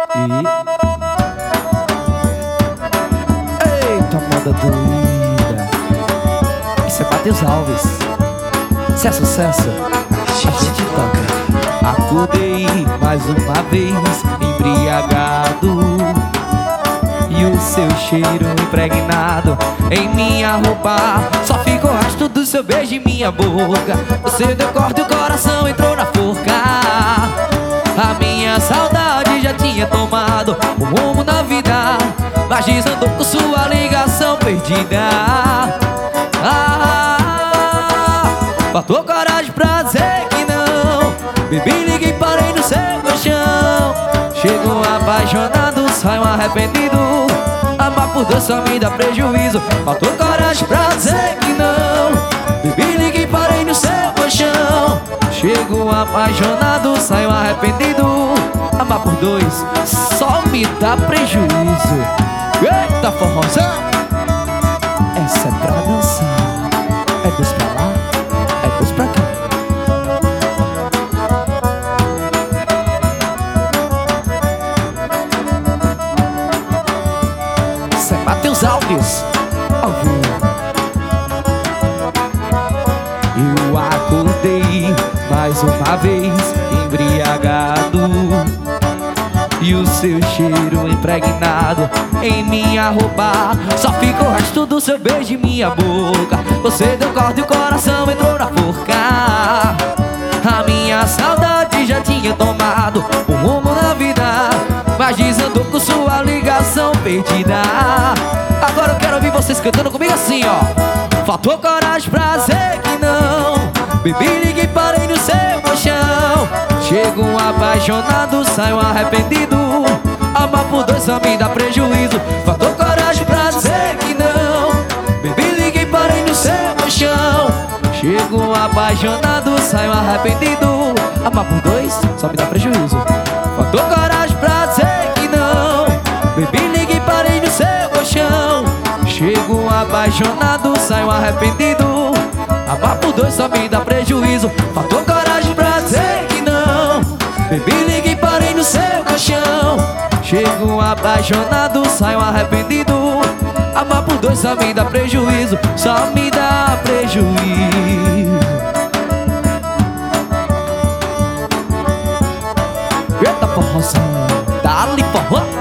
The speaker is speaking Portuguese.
Eita, moda doida. Isso é Matheus Alves. Se é sucesso, a gente toca. Acordei mais uma vez embriagado, e o seu cheiro impregnado em minha roupa. Só ficou rastro do seu beijo em minha boca. Você deu corda e o coração entrou na forca. A minha saudade já tinha tomado o rumo na vida, mas desandou com sua ligação perdida. Faltou coragem pra dizer que não. Bebi, liguei, parei no seu colchão. Chego apaixonado, saio arrependido. Amar por dois só me dá prejuízo. Faltou coragem pra dizer que não. Bebi, liguei, parei no seu colchão. Chego apaixonado, saio arrependido. Amar por dois só me dá prejuízo. Eita, forrozão! Essa é pra dançar. É dois pra lá, é dois pra cá. Isso é Matheus Alves, ao vivo. Eu acordei mais uma vez embriagado, e o seu cheiro impregnado em minha roupa. Só ficou o resto do seu beijo em minha boca. Você deu corda e o coração entrou na forca. A minha saudade já tinha tomado o rumo na vida, mas desandou com sua ligação perdida. Agora eu quero ouvir vocês cantando comigo assim, ó. Faltou coragem pra dizer que não. Bebi, liguei, parei no seu colchão. Chego apaixonado, saio arrependido. Amar por dois só me dá prejuízo. Faltou coragem pra dizer que não. Bebi, liguei, parei no seu colchão. Chego apaixonado, saio arrependido. Amar por dois só me dá prejuízo. Faltou coragem pra dizer que não. Bebi, liguei, parei no seu colchão. Chego apaixonado, saio arrependido. Amar por dois só me dá prejuízo. Faltou coragem pra dizer que não. Bebi, liguei, parei no seu colchão. Chego apaixonado, saio arrependido. Amar por dois só me dá prejuízo. Só me dá prejuízo. Eita, forrozão, dá-lhe forró.